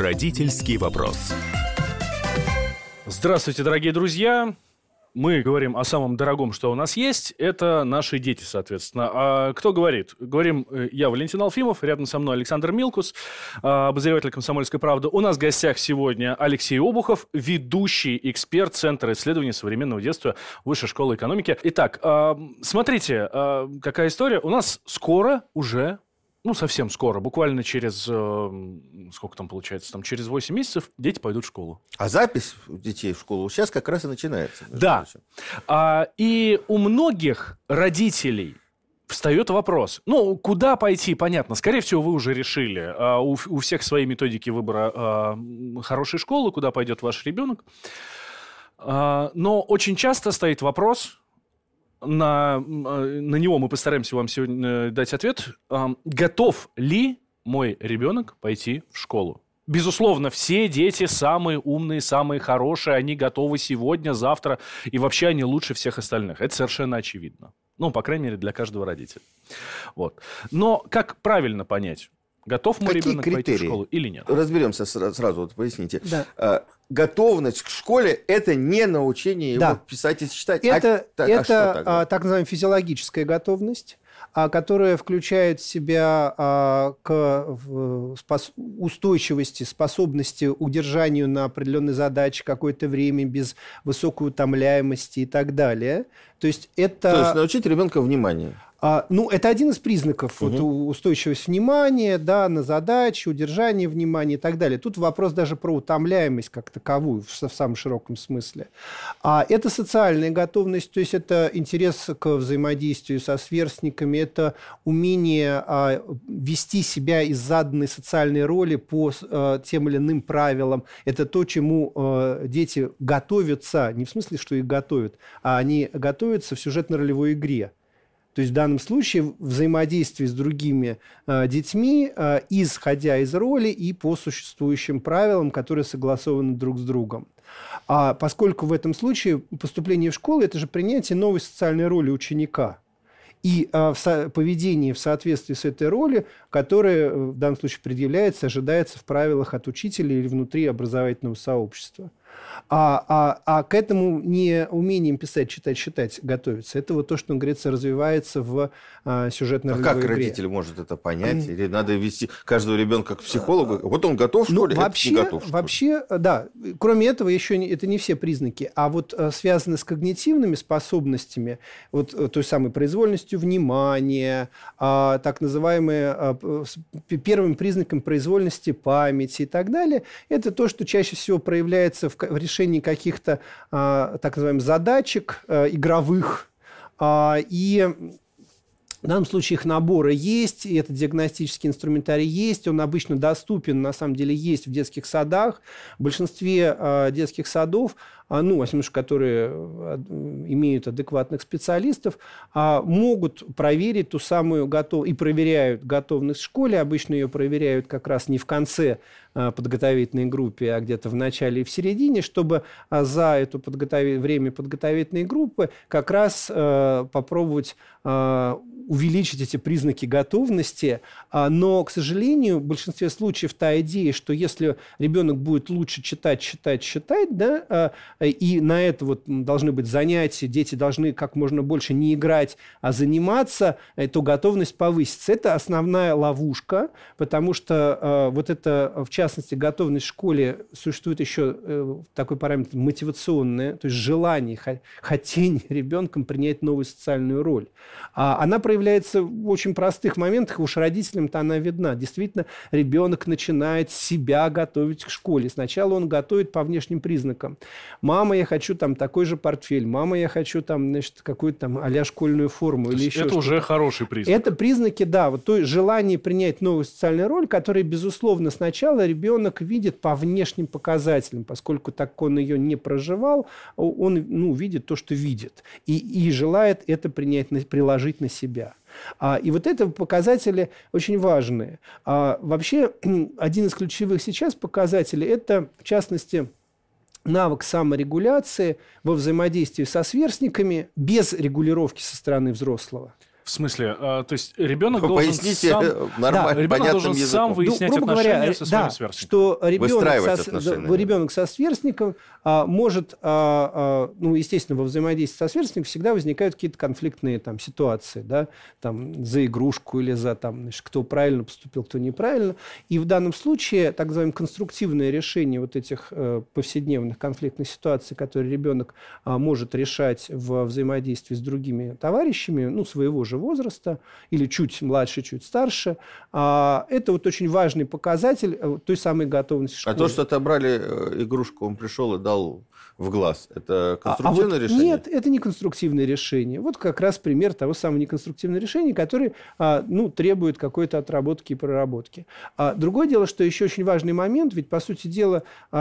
Родительский вопрос. Здравствуйте, дорогие друзья. Мы говорим о самом дорогом, что у нас есть. Это наши дети, соответственно. А кто говорит? Говорим я, Валентин Алфимов, рядом со мной Александр Милкус, обозреватель «Комсомольской правды». У нас в гостях сегодня Алексей Обухов, ведущий эксперт Центра исследований современного детства Высшей школы экономики. Итак, смотрите, какая история. У нас скоро уже... совсем скоро, буквально через, сколько там получается, через 8 месяцев дети пойдут в школу. А запись детей в школу сейчас как раз и начинается. Да. И у многих родителей встает вопрос. Куда пойти, понятно. Скорее всего, вы уже решили. У всех свои методики выбора хорошей школы, куда пойдет ваш ребенок. Но очень часто стоит вопрос... На него мы постараемся вам сегодня дать ответ. Готов ли мой ребенок пойти в школу? Безусловно, все дети самые умные, самые хорошие. Они готовы сегодня, завтра. И вообще они лучше всех остальных. Это совершенно очевидно. По крайней мере, для каждого родителя. Вот. Но как правильно понять? Готов мой ребенок пойти в школу или нет? Разберемся сразу, поясните. Да. Готовность к школе – это не научение его писать и читать. Это так называемая физиологическая готовность, которая включает в себя устойчивости, способности удержанию на определенной задаче какое-то время без высокой утомляемости и так далее. То есть научить ребенка вниманию. Это один из признаков устойчивости внимания, на задачи, удержание внимания и так далее. Тут вопрос даже про утомляемость как таковую в самом широком смысле. Это социальная готовность, то есть это интерес к взаимодействию со сверстниками, это умение вести себя из заданной социальной роли по тем или иным правилам. Это то, чему дети готовятся, не в смысле, что их готовят, а они готовятся в сюжетно-ролевой игре. То есть в данном случае взаимодействие с другими детьми, исходя из роли и по существующим правилам, которые согласованы друг с другом. Поскольку в этом случае поступление в школу – это же принятие новой социальной роли ученика. И поведение в соответствии с этой ролью, которая в данном случае предъявляется, ожидается в правилах от учителя или внутри образовательного сообщества. А к этому не умением писать, читать, считать готовиться. Это вот то, что, говорится, развивается в сюжетно-ролевой игре. Как родитель может это понять? Или надо вести каждого ребенка к психологу? Вот он готов в школе, вообще, не готов в школе. Вообще, да. Кроме этого, еще это не все признаки. А вот связаны с когнитивными способностями, вот той самой произвольностью внимания, так называемые первым признаком произвольности памяти и так далее, это то, что чаще всего проявляется в решении каких-то так называемых задачек игровых. И в данном случае их наборы есть, и этот диагностический инструментарий есть, он обычно доступен, на самом деле есть в детских садах. В большинстве детских садов, во всяком случае, которые имеют адекватных специалистов, могут проверить ту самую готовность, и проверяют готовность в школе. Обычно ее проверяют как раз не в конце подготовительной группе, а где-то в начале и в середине, чтобы за это время подготовительной группы как раз попробовать увеличить эти признаки готовности. Но, к сожалению, в большинстве случаев та идея, что если ребенок будет лучше читать, и на это должны быть занятия, дети должны как можно больше не играть, а заниматься, то готовность повысится. Это основная ловушка, потому что это, в частности, готовность в школе, существует еще такой параметр мотивационный, то есть желание, хотение ребенком принять новую социальную роль. Она проявляется в очень простых моментах, уж родителям-то она видна. Действительно, ребенок начинает себя готовить к школе. Сначала он готовит по внешним признакам. Мама, я хочу такой же портфель. Мама, я хочу какую-то а-ля школьную форму. Или еще это что-то. уже хороший признак. Это признаки, то желание принять новую социальную роль, которую, безусловно, сначала ребенок видит по внешним показателям, поскольку так он ее не проживал, он видит то, что видит. И желает это приложить на себя. И это показатели очень важные. Вообще, один из ключевых сейчас показателей – это, в частности, навык саморегуляции во взаимодействии со сверстниками без регулировки со стороны взрослого. В смысле? То есть ребенок должен Поясните сам... нормально, ребенок понятным должен языком. сам выяснять грубо отношения говоря, со своим да, сверстником. что Выстраивать отношения. ребенок со сверстником может, ну, естественно, во взаимодействии со сверстником всегда возникают какие-то конфликтные там ситуации, да, там, за игрушку или за, там, значит, кто правильно поступил, кто неправильно. И в данном случае, так называемое конструктивное решение вот этих повседневных конфликтных ситуаций, которые ребенок может решать в взаимодействии с другими товарищами, ну, своего же возраста, или чуть младше, чуть старше, это вот очень важный показатель той самой готовности школы. А то, что отобрали игрушку, он пришел и дал в глаз, это конструктивное решение? Нет, это не конструктивное решение. Вот как раз пример того самого неконструктивного решения, которое, ну, требует какой-то отработки и проработки. Другое дело, что еще очень важный момент, ведь, по сути дела,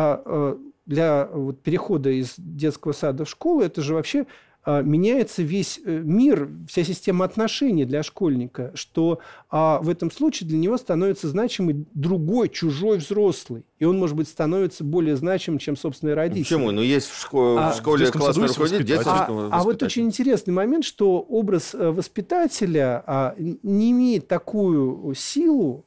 для вот перехода из детского сада в школу, это же вообще меняется весь мир, вся система отношений для школьника, что в этом случае для него становится значимый другой, чужой взрослый. И он, может быть, становится более значимым, чем собственные родители. Почему? Ну, есть в школе классный руководитель, детский воспитатель. Вот очень интересный момент, что образ воспитателя не имеет такую силу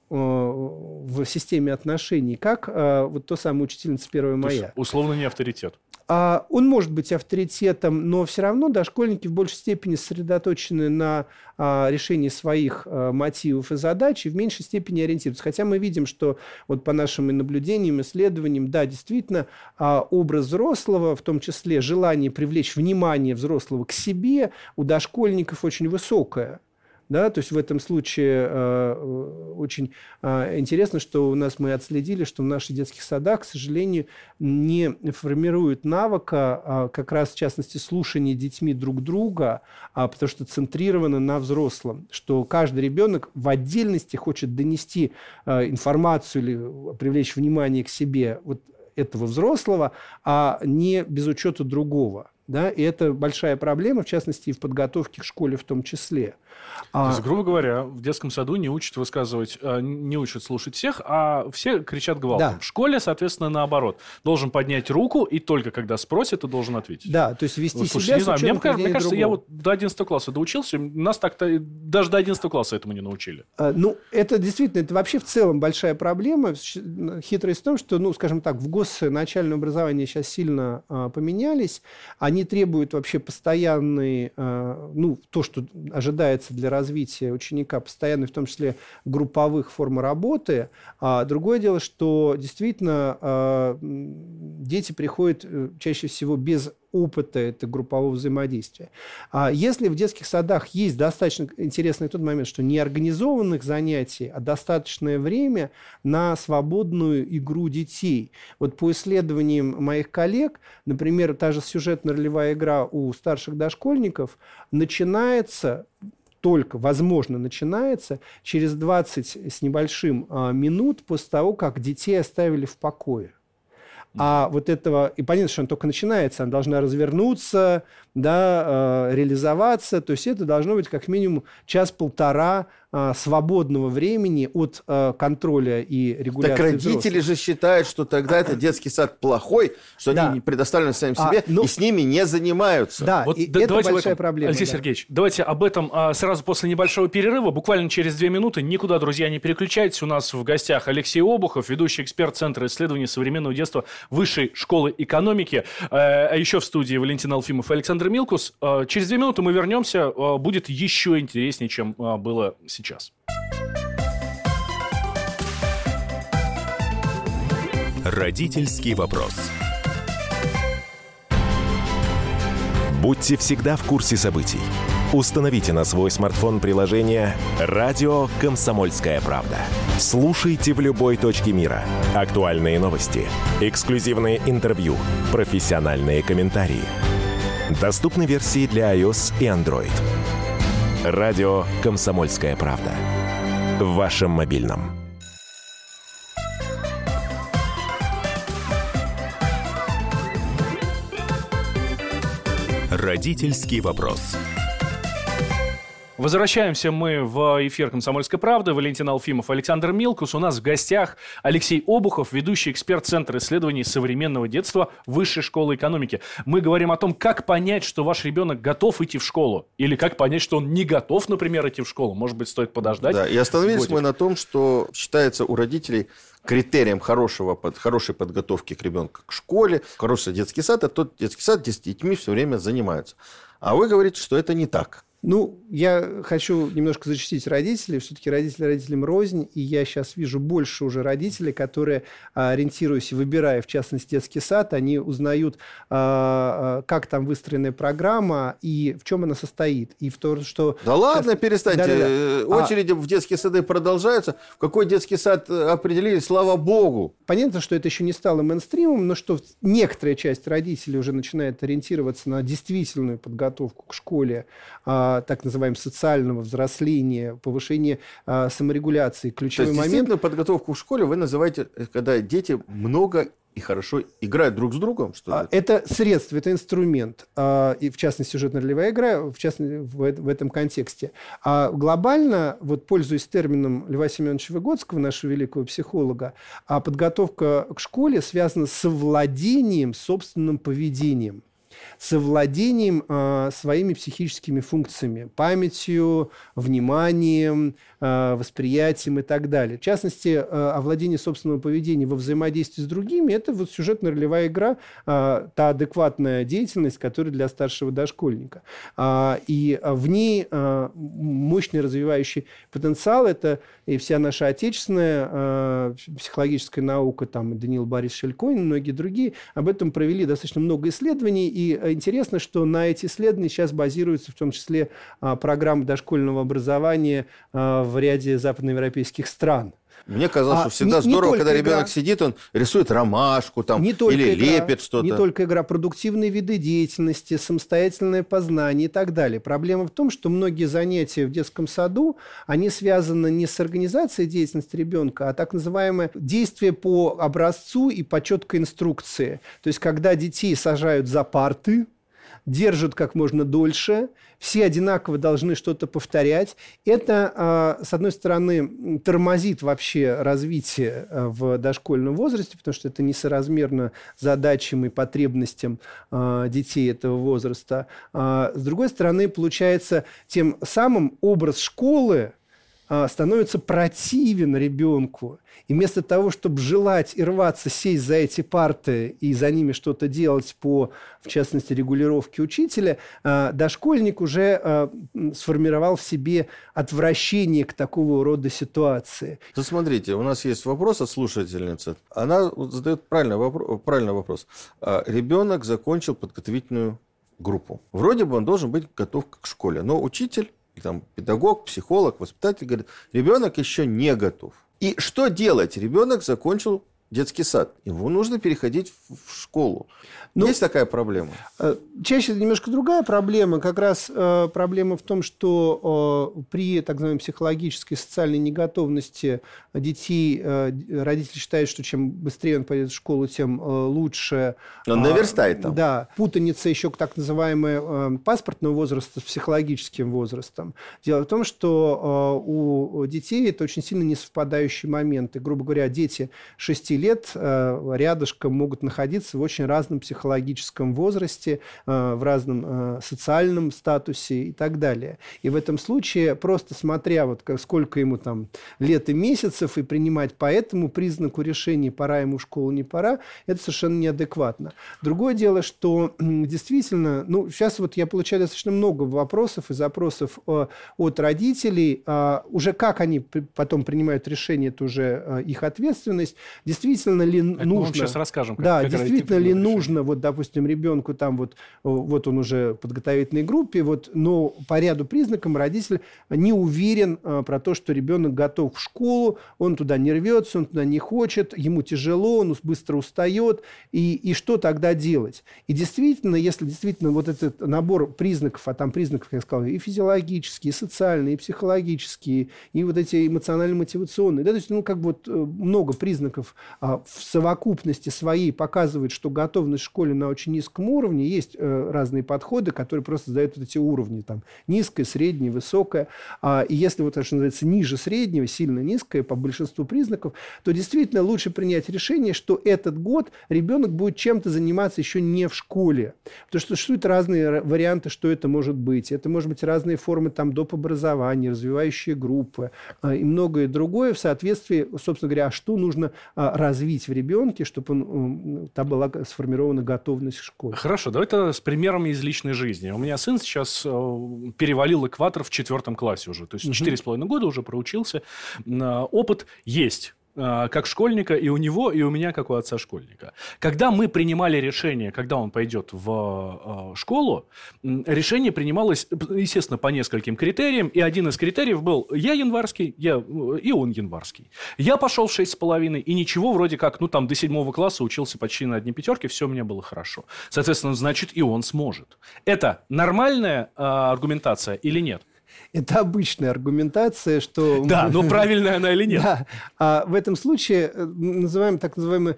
в системе отношений, как вот то самое учительница 1 мая. То есть, условно, не авторитет. Он может быть авторитетом, но все равно дошкольники в большей степени сосредоточены на решении своих мотивов и задач и в меньшей степени ориентируются. Хотя мы видим, что вот по нашим наблюдениям, исследованиям, да, действительно, образ взрослого, в том числе желание привлечь внимание взрослого к себе, у дошкольников очень высокое. Да, то есть в этом случае очень интересно, что у нас мы отследили, что в наших детских садах, к сожалению, не формируют навыка, как раз в частности слушания детьми друг друга, потому что центрировано на взрослом, что каждый ребенок в отдельности хочет донести информацию или привлечь внимание к себе вот этого взрослого, а не без учета другого. Да? И это большая проблема, в частности, и в подготовке к школе в том числе. То есть, грубо говоря, в детском саду не учат высказывать, не учат слушать всех, а все кричат гвалтом. Да. В школе, соответственно, наоборот. Должен поднять руку, и только когда спросят, ты должен ответить. Да, то есть вести Слушай, себя не знаю, с учетом мне кажется, другого. я вот до 11 класса доучился, нас так-то даже до 11 класса этому не научили. Ну, это действительно, это вообще в целом большая проблема. Хитрость в том, что, ну, скажем так, в начальное образование сейчас сильно поменялись. Они требуют вообще постоянной, ну, то, что ожидается для развития ученика, постоянной, в том числе, групповых форм работы. Другое дело, что действительно дети приходят чаще всего без опыта этого группового взаимодействия. Если в детских садах есть достаточно интересный тот момент, что не организованных занятий, а достаточное время на свободную игру детей. Вот по исследованиям моих коллег, например, та же сюжетно-ролевая игра у старших дошкольников начинается через 20 с небольшим минут после того, как детей оставили в покое. А вот этого, и понятно, что она только начинается, она должна развернуться, да, реализоваться, то есть это должно быть как минимум час-полтора свободного времени от контроля и регуляции. Так родители же считают, что тогда это детский сад плохой, что они предоставлены самим себе, и с ними не занимаются. Да, вот и это большая проблема. Алексей Сергеевич, давайте об этом сразу после небольшого перерыва, буквально через 2 минуты. Никуда, друзья, не переключайтесь. У нас в гостях Алексей Обухов, ведущий эксперт Центра исследований современного детства Высшей школы экономики. А еще в студии Валентин Алфимов и Александр Милкус. Через 2 минуты мы вернемся. Будет еще интереснее, чем было сейчас. Родительский вопрос. Будьте всегда в курсе событий. Установите на свой смартфон приложение «Радио Комсомольская правда». Слушайте в любой точке мира. Актуальные новости, эксклюзивные интервью, профессиональные комментарии. Доступны версии для iOS и Android. «Радио Комсомольская правда». В вашем мобильном. Родительский вопрос. Возвращаемся мы в эфир «Комсомольской правды». Валентин Алфимов, Александр Милкус. У нас в гостях Алексей Обухов, ведущий эксперт Центра исследований современного детства Высшей школы экономики. Мы говорим о том, как понять, что ваш ребенок готов идти в школу. Или как понять, что он не готов, например, идти в школу. Может быть, стоит подождать. Да, и остановились мы на том, что считается у родителей критерием хорошей подготовки к ребенку к школе, хороший детский сад, это тот детский сад, где с детьми все время занимаются. А вы говорите, что это не так. Ну, я хочу немножко защитить родителей. Все-таки родители родителям рознь. И я сейчас вижу больше уже родителей, которые, ориентируясь и выбирая, в частности, детский сад, они узнают, как там выстроенная программа и в чем она состоит. И в том, что... Да ладно, перестаньте. Да. Очереди в детские сады продолжаются. В какой детский сад определили, слава богу. Понятно, что это еще не стало мейнстримом, но что некоторая часть родителей уже начинает ориентироваться на действительную подготовку к школе, так называемого социального взросления, повышения саморегуляции. Ключевой момент... Действительно, подготовку в школе вы называете, когда дети много и хорошо играют друг с другом? Что это средство, это инструмент. И в частности, сюжетно-ролевая игра, в частности, в этом контексте. А глобально, вот пользуясь термином Льва Семеновича Выгодского, нашего великого психолога, подготовка к школе связана с овладением собственным поведением, совладением своими психическими функциями, памятью, вниманием, восприятием и так далее. В частности, овладение собственного поведения во взаимодействии с другими – это вот сюжетно-ролевая игра, та адекватная деятельность, которая для старшего дошкольника. И в ней мощный развивающий потенциал – это и вся наша отечественная психологическая наука, там Даниил Борисович Шельконин и многие другие, об этом провели достаточно много исследований. И интересно, что на эти исследования сейчас базируются в том числе программы дошкольного образования в ряде западноевропейских стран. Мне казалось, что всегда здорово, когда ребенок сидит, он рисует ромашку там, или лепит что-то. Не только игра, продуктивные виды деятельности, самостоятельное познание и так далее. Проблема в том, что многие занятия в детском саду, они связаны не с организацией деятельности ребенка, а так называемое действие по образцу и по четкой инструкции. То есть, когда детей сажают за парты, держат как можно дольше, все одинаково должны что-то повторять. Это, с одной стороны, тормозит вообще развитие в дошкольном возрасте, потому что это несоразмерно задачам и потребностям детей этого возраста. С другой стороны, получается, тем самым образ школы становится противен ребенку. И вместо того, чтобы желать и рваться сесть за эти парты и за ними что-то делать по, в частности, регулировке учителя, дошкольник уже сформировал в себе отвращение к такого рода ситуации. Смотрите, у нас есть вопрос от слушательницы. Она задает правильный вопрос. Ребенок закончил подготовительную группу. Вроде бы он должен быть готов к школе, но учитель, там, педагог, психолог, воспитатель говорит, ребенок еще не готов. И что делать? Ребенок закончил детский сад. Ему нужно переходить в школу. Есть такая проблема? Чаще это немножко другая проблема. Как раз проблема в том, что при так называемой психологической, социальной неготовности детей родители считают, что чем быстрее он пойдет в школу, тем лучше. Он наверстает там. Да. Путаница еще так называемого паспортного возраста с психологическим возрастом. Дело в том, что у детей это очень сильно несовпадающие моменты. Грубо говоря, дети 6 лет рядышком могут находиться в очень разном психологическом возрасте, в разном социальном статусе и так далее. И в этом случае, просто смотря, вот сколько ему там лет и месяцев, и принимать по этому признаку решения, пора ему в школу, не пора, это совершенно неадекватно. Другое дело, что действительно, сейчас вот я получаю достаточно много вопросов и запросов от родителей, уже как они потом принимают решение, это уже их ответственность. Действительно ли нужно... Мы сейчас расскажем. Как действительно ли нужно, вот, допустим, ребенку там вот он уже в подготовительной группе, но по ряду признакам родитель не уверен про то, что ребенок готов в школу, он туда не рвется, он туда не хочет, ему тяжело, он быстро устает, и что тогда делать? И действительно, если действительно вот этот набор признаков, а там признаков, как я сказал, и физиологические, и социальные, и психологические, и вот эти эмоционально-мотивационные, да, то есть, много признаков в совокупности своей показывает, что готовность в школе на очень низком уровне. Есть разные подходы, которые просто задают вот эти уровни. Там, низкое, среднее, высокое. И если вот, что называется, ниже среднего, сильно низкое по большинству признаков, то действительно лучше принять решение, что этот год ребенок будет чем-то заниматься еще не в школе. Потому что существуют разные варианты, что это может быть. Это может быть разные формы там, доп. Образования, развивающие группы и многое другое в соответствии, собственно говоря, что нужно развить в ребенке, чтобы там была сформирована готовность к школе. Хорошо, давай тогда с примерами из личной жизни. У меня сын сейчас перевалил экватор в 4 классе уже. То есть 4,5 года уже проучился. Опыт есть. Как школьника и у него, и у меня, как у отца школьника. Когда мы принимали решение, когда он пойдет в школу, решение принималось, естественно, по нескольким критериям. И один из критериев был: я январский, и он январский. Я пошел в 6,5, и ничего, вроде как, до 7 класса учился почти на одни пятерки, все у меня было хорошо. Соответственно, значит, и он сможет. Это нормальная аргументация или нет? Это обычная аргументация, что... Да, но правильная она или нет? Да. А в этом случае называем так называемая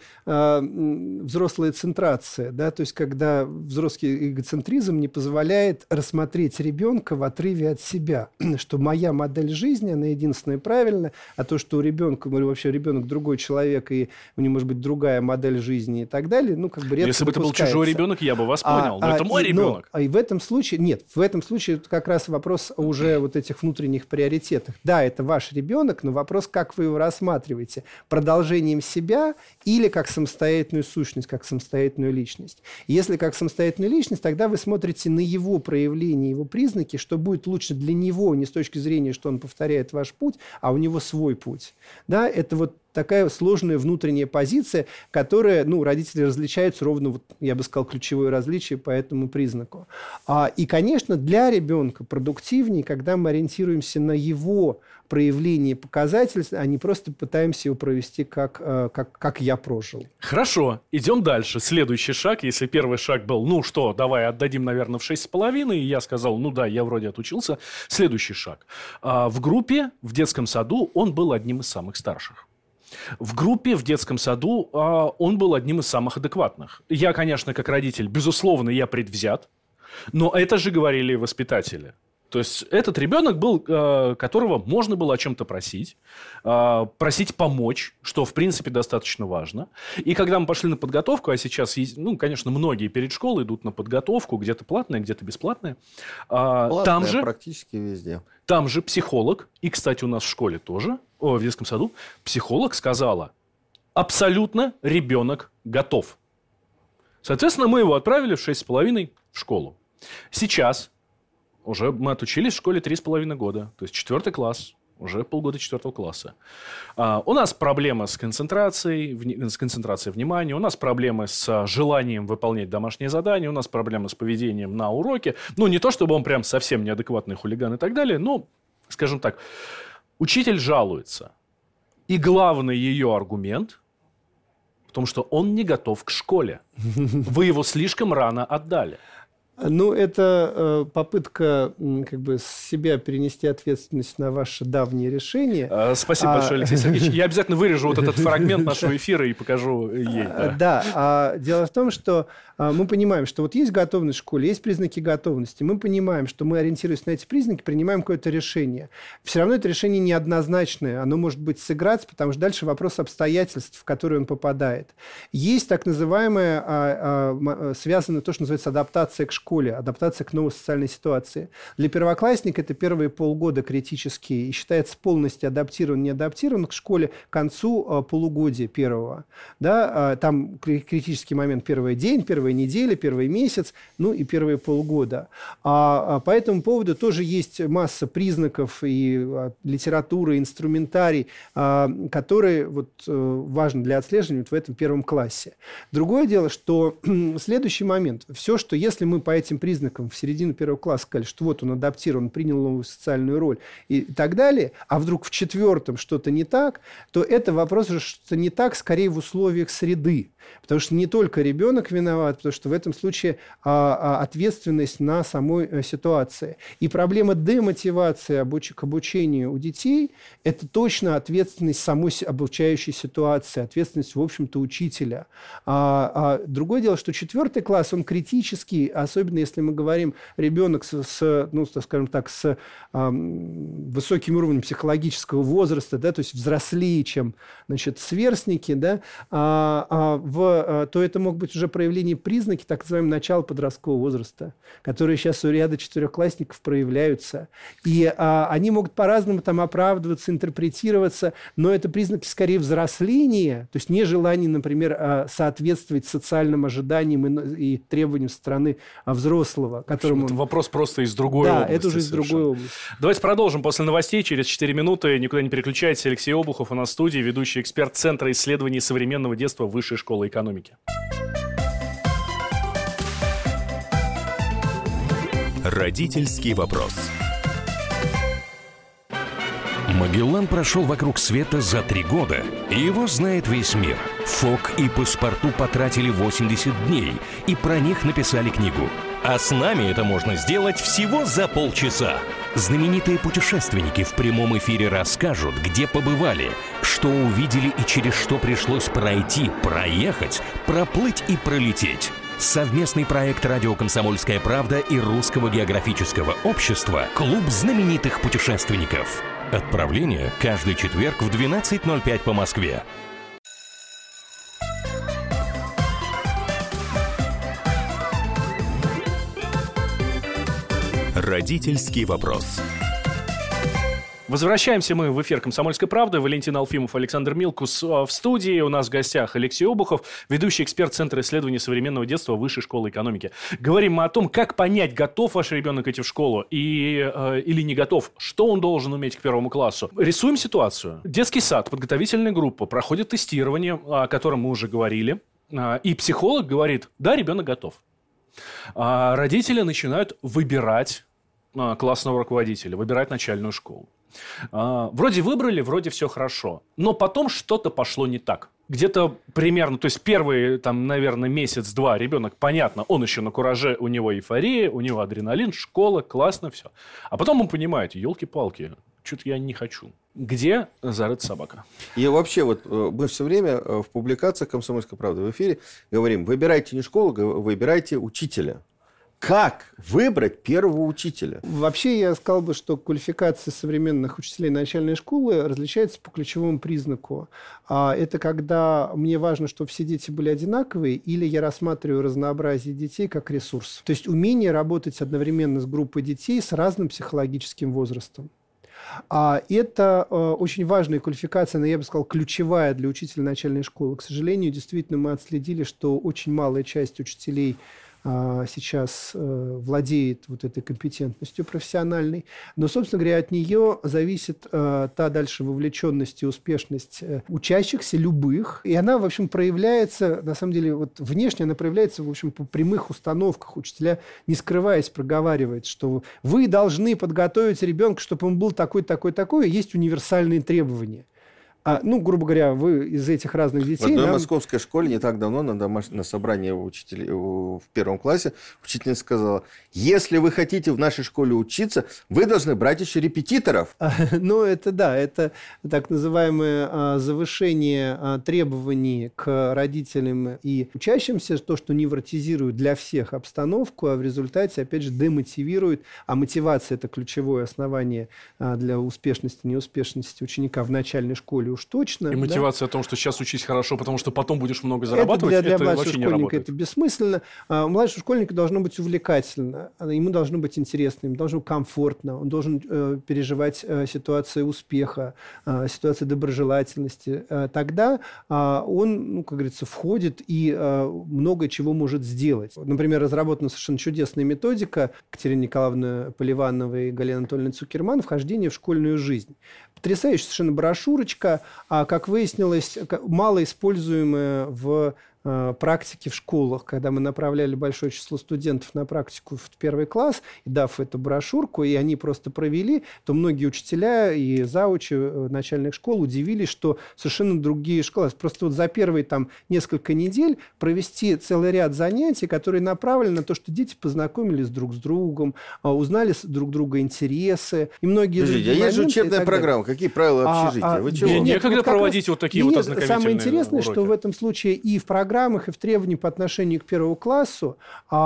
взрослая центрация, да, то есть когда взрослый эгоцентризм не позволяет рассмотреть ребенка в отрыве от себя, что моя модель жизни, она единственная правильная, а то, что у ребенка, вообще ребенок другой человек, и у него может быть другая модель жизни и так далее, редко Если бы это был чужой ребенок, я бы вас понял, но это мой ребенок. И в этом случае, нет, в этом случае как раз вопрос уже вот этих внутренних приоритетах. Да, это ваш ребенок, но вопрос, как вы его рассматриваете. Продолжением себя или как самостоятельную сущность, как самостоятельную личность. Если как самостоятельную личность, тогда вы смотрите на его проявления, его признаки, что будет лучше для него, не с точки зрения, что он повторяет ваш путь, а у него свой путь. Да, это вот такая сложная внутренняя позиция, которая, родители различаются ровно, я бы сказал, ключевое различие по этому признаку. И, конечно, для ребенка продуктивнее, когда мы ориентируемся на его проявление показательств, а не просто пытаемся его провести, как я прожил. Хорошо, идем дальше. Следующий шаг, если первый шаг был, давай отдадим, наверное, в 6,5, и я сказал, да, я вроде отучился. Следующий шаг. В группе, в детском саду он был одним из самых старших. В группе, в детском саду он был одним из самых адекватных. Я, конечно, как родитель, безусловно, я предвзят, но это же говорили воспитатели. То есть этот ребенок был, которого можно было о чем-то просить помочь, что, в принципе, достаточно важно. И когда мы пошли на подготовку, а сейчас, конечно, многие перед школой идут на подготовку, где-то платная, где-то бесплатная. Платная там же практически везде. Там же психолог, и, кстати, у нас в школе тоже, в детском саду, психолог сказала: абсолютно ребенок готов. Соответственно, мы его отправили в 6,5 в школу. Сейчас уже мы отучились в школе 3,5 года, то есть 4 класс, уже полгода 4 класса. У нас проблемы с концентрацией внимания, у нас проблемы с желанием выполнять домашние задания, у нас проблемы с поведением на уроке. Не то, чтобы он прям совсем неадекватный хулиган и так далее, но, скажем так, учитель жалуется. И главный ее аргумент в том, что он не готов к школе. Вы его слишком рано отдали. Это попытка с себя перенести ответственность на ваше давнее решение. Спасибо большое, Алексей Сергеевич. Я обязательно вырежу вот этот фрагмент нашего эфира и покажу ей. Да. Дело в том, что мы понимаем, что вот есть готовность в школе, есть признаки готовности. Мы понимаем, что мы, ориентируясь на эти признаки, принимаем какое-то решение. Все равно это решение неоднозначное. Оно может быть сыграться, потому что дальше вопрос обстоятельств, в которые он попадает. Есть так называемая, связанная то, что называется адаптация к школе, адаптация к новой социальной ситуации. Для первоклассника это первые полгода критические и считается полностью адаптирован, не адаптирован к школе к концу полугодия первого. Да? Там критический момент: первый день, первая неделя, первый месяц, и первые полгода. По этому поводу тоже есть масса признаков и литературы, инструментарий, которые важны для отслеживания в этом первом классе. Другое дело, что следующий момент. Все, что если мы по этим признакам в середину первого класса сказали, что вот он адаптирован, он принял новую социальную роль и так далее, а вдруг в 4 что-то не так, то это вопрос же, что не так, скорее в условиях среды. Потому что не только ребенок виноват, потому что в этом случае ответственность на самой ситуации. И проблема демотивации к обучению у детей – это точно ответственность самой обучающей ситуации, ответственность, в общем-то, учителя. Другое дело, что 4 класс, он критический, особенно если мы говорим ребенок с высоким уровнем психологического возраста, да, то есть взрослее, чем, значит, сверстники, да, то это могут быть уже проявления признаки так называемого начала подросткового возраста, которые сейчас у ряда 4-классников проявляются. И они могут по-разному там оправдываться, интерпретироваться, но это признаки скорее взросления, то есть нежелание, например, соответствовать социальным ожиданиям и требованиям со стороны взрослого. Которому... Это вопрос просто из другой области. Да, это уже из другой области. Давайте продолжим после новостей. Через 4 минуты. Никуда не переключайтесь. Алексей Обухов у нас в студии, ведущий эксперт Центра исследований современного детства Высшей школы экономики. Родительский вопрос. Магеллан прошел вокруг света за 3 года, и его знает весь мир. Фок и Паспарту потратили 80 дней, и про них написали книгу. А с нами это можно сделать всего за полчаса. Знаменитые путешественники в прямом эфире расскажут, где побывали, что увидели и через что пришлось пройти, проехать, проплыть и пролететь. Совместный проект «Радио Комсомольская правда» и Русского географического общества «Клуб знаменитых путешественников». Отправление каждый четверг в 12:05 по Москве. Родительский вопрос. Возвращаемся мы в эфир «Комсомольской правды». Валентин Алфимов, Александр Милкус в студии. У нас в гостях Алексей Обухов, ведущий эксперт Центра исследований современного детства Высшей школы экономики. Говорим мы о том, как понять, готов ваш ребенок идти в школу или не готов, что он должен уметь к 1 классу. Рисуем ситуацию. Детский сад, подготовительная группа, проходит тестирование, о котором мы уже говорили, и психолог говорит, да, ребенок готов. Родители начинают выбирать классного руководителя, выбирать начальную школу. Вроде выбрали, вроде все хорошо. Но потом что-то пошло не так. Где-то примерно, то есть первый, там, наверное, месяц-два ребенок, понятно, он еще на кураже, у него эйфория, у него адреналин, школа, классно, все. А потом он понимает, елки-палки, что-то я не хочу. Где зарыта собака? И вообще, вот мы все время в публикациях «Комсомольской правды» в эфире говорим, выбирайте не школу, выбирайте учителя. Как выбрать первого учителя? Вообще, я сказал бы, что квалификация современных учителей начальной школы различается по ключевому признаку. Это когда мне важно, чтобы все дети были одинаковые, или я рассматриваю разнообразие детей как ресурс. То есть умение работать одновременно с группой детей с разным психологическим возрастом. Это очень важная квалификация, но я бы сказал, ключевая для учителя начальной школы. К сожалению, действительно, мы отследили, что очень малая часть учителей сейчас владеет вот этой компетентностью профессиональной. Но, собственно говоря, от нее зависит та дальше вовлеченность и успешность учащихся любых. И она, в общем, проявляется, на самом деле, вот внешне она проявляется, в общем, по прямых установках. Учителя, не скрываясь, проговаривают, что вы должны подготовить ребенка, чтобы он был такой, такой, такой. Есть универсальные требования. Грубо говоря, вы из этих разных детей... В одной московской школе не так давно на собрании учителей в 1 классе учительница сказала, если вы хотите в нашей школе учиться, вы должны брать еще репетиторов. Это так называемое завышение требований к родителям и учащимся, то, что невротизирует для всех обстановку, а в результате, опять же, демотивирует. А мотивация – это ключевое основание для успешности, неуспешности ученика в начальной школе уж точно. И мотивация о том, что сейчас учись хорошо, потому что потом будешь много зарабатывать, это для младшего школьника это бессмысленно. У младшего школьника должно быть увлекательно, ему должно быть интересно, ему должно быть комфортно, он должен переживать ситуации успеха, ситуации доброжелательности. Тогда он, как говорится, входит и много чего может сделать. Например, разработана совершенно чудесная методика Катерины Николаевны Поливановой и Галины Анатольевны Цукерман «Вхождение в школьную жизнь». Потрясающая совершенно брошюрочка, как выяснилось, мало используемая в практики в школах, когда мы направляли большое число студентов на практику в первый класс, и дав эту брошюрку, и они просто провели, то многие учителя и заучи начальных школ удивились, что совершенно другие школы. Просто вот за первые там несколько недель провести целый ряд занятий, которые направлены на то, что дети познакомились друг с другом, узнали друг друга интересы, и многие другие моменты. Есть же учебная программа, какие правила общежития? Вы чего? Некогда проводить вот такие вот ознакомительные самое интересное, уроки. что в этом случае и в программах, и в требованиях по отношению к первому классу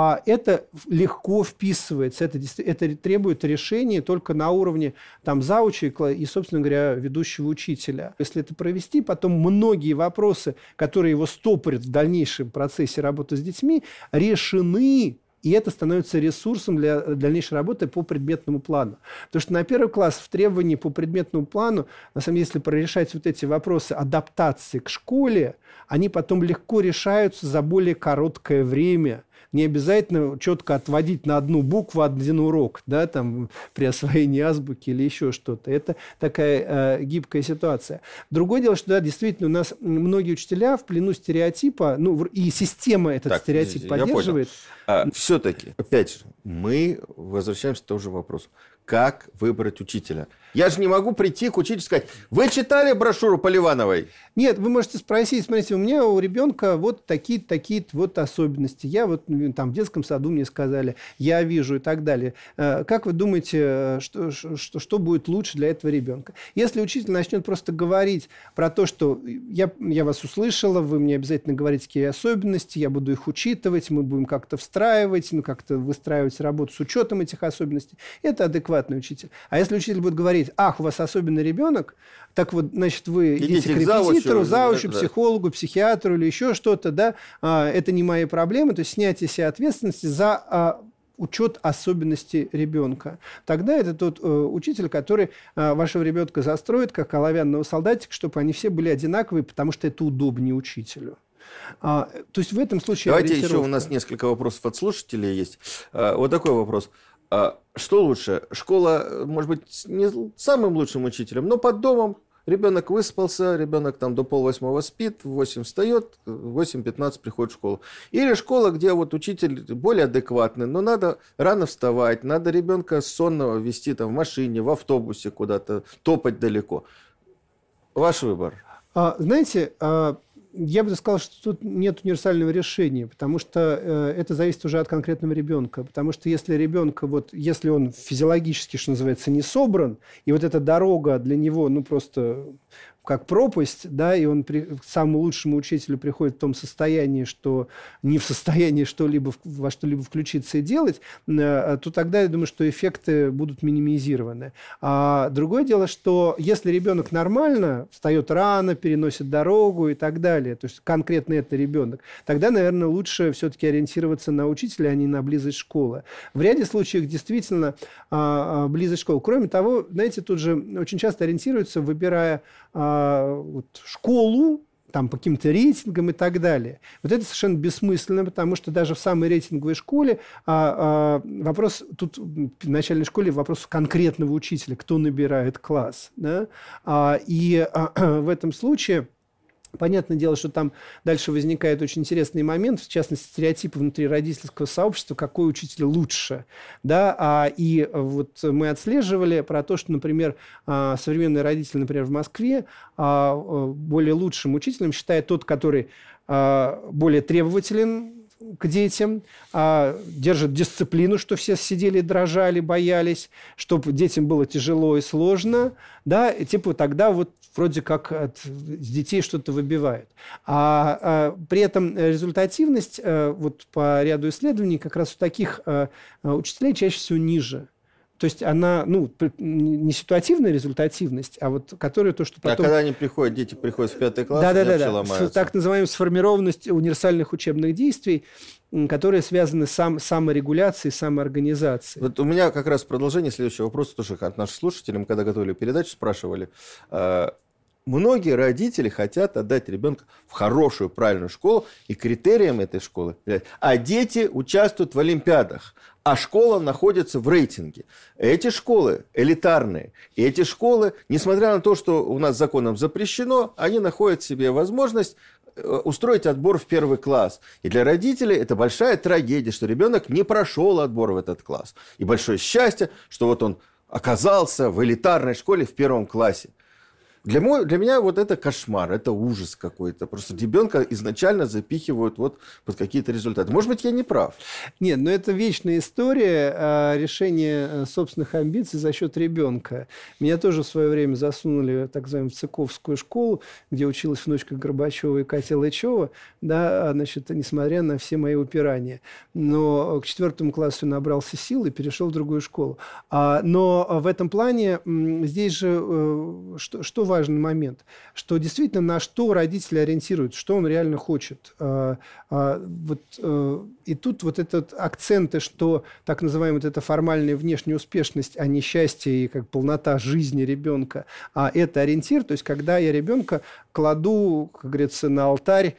это легко вписывается, это требует решения только на уровне там, зауча и, собственно говоря, ведущего учителя. Если это провести, потом многие вопросы, которые его стопорят в дальнейшем процессе работы с детьми, решены. И это становится ресурсом для дальнейшей работы по предметному плану. Потому что на первый класс в требовании по предметному плану, на самом деле, если прорешать вот эти вопросы адаптации к школе, они потом легко решаются за более короткое время. Не обязательно четко отводить на одну букву один урок, да, там, при освоении азбуки или еще что-то. Это такая гибкая ситуация. Другое дело, что да, действительно у нас многие учителя в плену стереотипа, и система этот стереотип поддерживает. Все-таки, опять же, мы возвращаемся к тому же вопросу. Как выбрать учителя? Я же не могу прийти к учителю и сказать: вы читали брошюру Поливановой? Нет, вы можете спросить: смотрите, у ребенка вот такие-то вот особенности. Я вот там в детском саду мне сказали, я вижу и так далее. Как вы думаете, что будет лучше для этого ребенка? Если учитель начнет просто говорить про то, что я вас услышала, вы мне обязательно говорите, какие особенности, я буду их учитывать, мы будем как-то встраивать, как-то выстраивать работу с учетом этих особенностей, это адекватный учитель. А если учитель будет говорить: ах, у вас особенный ребенок, так вот, значит, вы идите к репетитору, заучу, психологу, психиатру или еще что-то, да, это не мои проблемы, то есть снятие себе ответственности за учет особенностей ребенка. Тогда это тот учитель, который вашего ребенка застроит, как оловянного солдатика, чтобы они все были одинаковые, потому что это удобнее учителю. То есть в этом случае... Давайте еще у нас несколько вопросов от слушателей есть. Вот такой вопрос. Что лучше? Школа, может быть, не самым лучшим учителем, но под домом ребенок выспался, ребенок там до 7:30 спит, в 8 встает, в 8:15 приходит в школу. Или школа, где вот учитель более адекватный, но надо рано вставать, надо ребенка сонного везти там в машине, в автобусе куда-то, топать далеко. Ваш выбор. Знаете, я бы сказал, что тут нет универсального решения, потому что это зависит уже от конкретного ребенка. Потому что если ребенка, если он физиологически, что называется, не собран, и вот эта дорога для него, просто как пропасть, да, и он к самому лучшему учителю приходит в том состоянии, что не в состоянии во что-либо включиться и делать, то тогда я думаю, что эффекты будут минимизированы. А другое дело, что если ребенок нормально встает рано, переносит дорогу и так далее, то есть конкретно это ребенок, тогда, наверное, лучше все-таки ориентироваться на учителя, а не на близость школы. В ряде случаев действительно близость школы. Кроме того, знаете, тут же очень часто ориентируются, выбирая школу, там, по каким-то рейтингам и так далее. Вот это совершенно бессмысленно, потому что даже в самой рейтинговой школе вопрос, тут в начальной школе вопрос конкретного учителя, кто набирает класс. Да? И в этом случае... Понятное дело, что там дальше возникает очень интересный момент, в частности, стереотипы внутри родительского сообщества, какой учитель лучше. Да? И вот мы отслеживали про то, что, например, современные родители, например, в Москве более лучшим учителем считают тот, который более требователен к детям, держит дисциплину, что все сидели, дрожали, боялись, чтобы детям было тяжело и сложно, да, и тогда вроде как с детей что-то выбивают. При этом результативность по ряду исследований как раз у таких учителей чаще всего ниже. То есть она, не ситуативная результативность, а которая то, что потом... А когда они приходят, дети приходят в 5 класс, они вообще ломаются. Так называемая сформированность универсальных учебных действий, которые связаны с саморегуляцией, самоорганизацией. Вот у меня как раз продолжение следующего вопроса, тоже от наших слушателей, мы когда готовили передачу, спрашивали. Многие родители хотят отдать ребенка в хорошую, правильную школу, и критерием этой школы, а дети участвуют в олимпиадах, а школа находится в рейтинге. Эти школы элитарные, и эти школы, несмотря на то, что у нас законом запрещено, они находят себе возможность устроить отбор в 1 класс. И для родителей это большая трагедия, что ребенок не прошел отбор в этот класс. И большое счастье, что вот он оказался в элитарной школе в 1 классе. Для меня вот это кошмар, это ужас какой-то. Просто ребенка изначально запихивают вот под какие-то результаты. Может быть, я не прав. Нет, но это вечная история решения собственных амбиций за счет ребенка. Меня тоже в свое время засунули, так называемую, в Цыковскую школу, где училась внучка Горбачева и Катя Лычева, да, значит, несмотря на все мои упирания. Но к 4 классу набрался сил и перешел в другую школу. Но в этом плане здесь же что важный момент, что действительно на что родители ориентируют, что он реально хочет. И тут вот этот акценты, что так называемая вот эта формальная внешняя успешность, а не счастье и как полнота жизни ребенка, а это ориентир, то есть когда я ребенка кладу, как говорится, на алтарь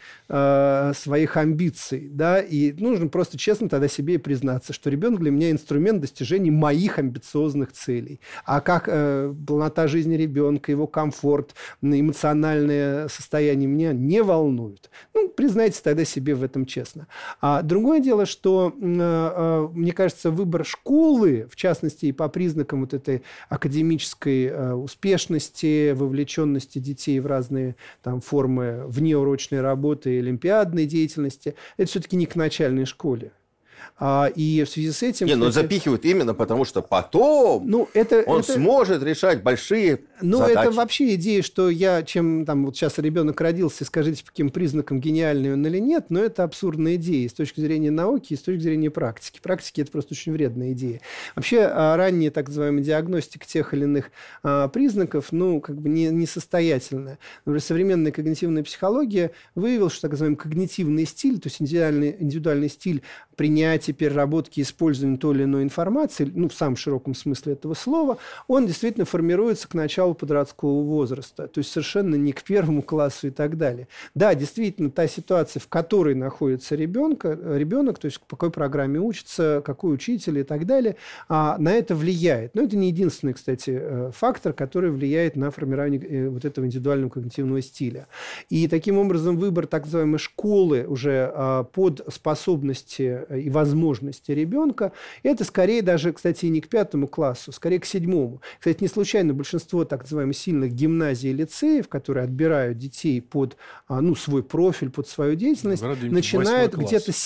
своих амбиций, да, и нужно просто честно тогда себе и признаться, что ребенок для меня инструмент достижения моих амбициозных целей. А как полнота жизни ребенка, его комфорт, эмоциональное состояние меня не волнует. Ну, признайте тогда себе в этом честно. А другое дело, что, мне кажется, выбор школы, в частности, и по признакам вот этой академической успешности, вовлеченности детей в разные там формы внеурочной работы и олимпиадной деятельности, это все-таки не к начальной школе. И в связи с этим... но запихивают именно потому, что потом он сможет решать большие задачи. Это вообще идея, что чем там вот сейчас ребенок родился, скажите, по каким признакам гениальный он или нет, но это абсурдная идея с точки зрения науки и с точки зрения практики. Практики это просто очень вредная идея. Вообще ранняя так называемая диагностика тех или иных признаков, несостоятельная. Например, современная когнитивная психология выявила, что так называемый когнитивный стиль, то есть индивидуальный стиль принятия, переработки, использования той или иной информации, в самом широком смысле этого слова, он действительно формируется к началу подросткового возраста, то есть совершенно не к 1 классу и так далее. Да, действительно, та ситуация, в которой находится ребенок, то есть по какой программе учится, какой учитель и так далее, на это влияет. Но это не единственный, кстати, фактор, который влияет на формирование вот этого индивидуального когнитивного стиля. И таким образом выбор так называемой школы уже под способности и возможности ребенка, это скорее даже, кстати, не к 5 классу, скорее к 7. Кстати, не случайно большинство так называемых сильных гимназий и лицеев, которые отбирают детей под свой профиль, под свою деятельность, начинают где-то с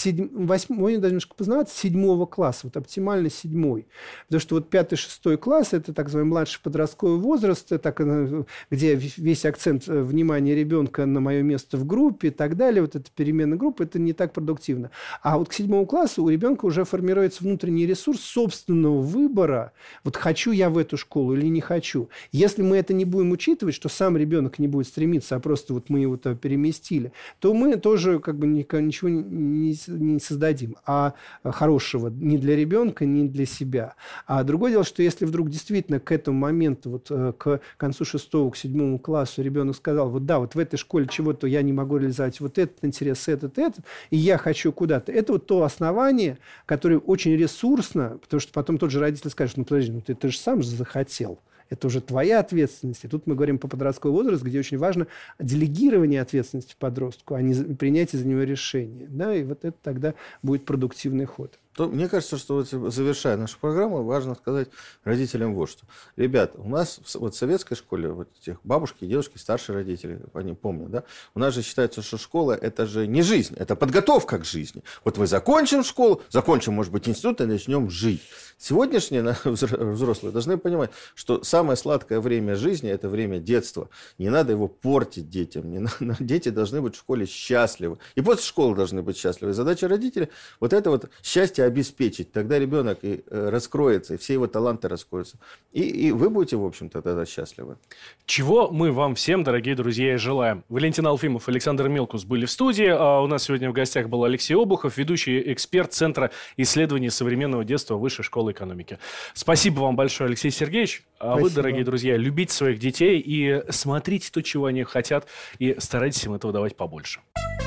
7 класса, вот оптимально 7. Потому что вот 5-6 класс, это так называемый младший подростковый возраст, где весь акцент внимания ребенка на мое место в группе и так далее, вот эта перемена группы, это не так продуктивно. А вот к 7 классу у ребенка уже формируется внутренний ресурс собственного выбора. Вот хочу я в эту школу или не хочу. Если мы это не будем учитывать, что сам ребенок не будет стремиться, а просто вот мы его переместили, то мы тоже ничего не создадим. Хорошего ни для ребенка, ни для себя. А другое дело, что если вдруг действительно к этому моменту, к концу 6 к 7 классу ребенок сказал, вот в этой школе чего-то я не могу реализовать, вот этот интерес, этот, и я хочу куда-то. Это вот то основание, которое очень ресурсно, потому что потом тот же родитель скажет, подожди, ты же сам захотел. Это уже твоя ответственность. И тут мы говорим по подростковому возрасту, где очень важно делегирование ответственности подростку, а не принятие за него решения. Да? И вот это тогда будет продуктивный ход. Мне кажется, что завершая нашу программу, важно сказать родителям вот что. Ребята, у нас в советской школе, тех бабушки, дедушки, старшие родители, они помнят, да? У нас же считается, что школа – это же не жизнь, это подготовка к жизни. Вот мы закончим школу, может быть, институт, и начнем жить. Сегодняшние взрослые должны понимать, что самое сладкое время жизни – это время детства. Не надо его портить детям. Дети должны быть в школе счастливы. И после школы должны быть счастливы. Задача родителей – вот это вот счастье обеспечить. Тогда ребенок и раскроется, и все его таланты раскроются. И вы будете, в общем-то, тогда счастливы. Чего мы вам всем, дорогие друзья, и желаем. Валентин Алфимов, Александр Мелкус были в студии. У нас сегодня в гостях был Алексей Обухов, ведущий эксперт Центра исследований современного детства Высшей школы экономики. Спасибо вам большое, Алексей Сергеевич. А вы, дорогие друзья, любите своих детей и смотрите то, чего они хотят, и старайтесь им этого давать побольше.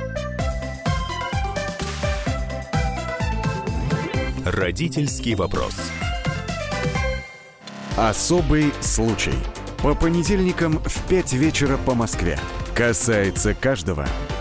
Родительский вопрос. Особый случай. По понедельникам в 5 вечера по Москве. Касается каждого.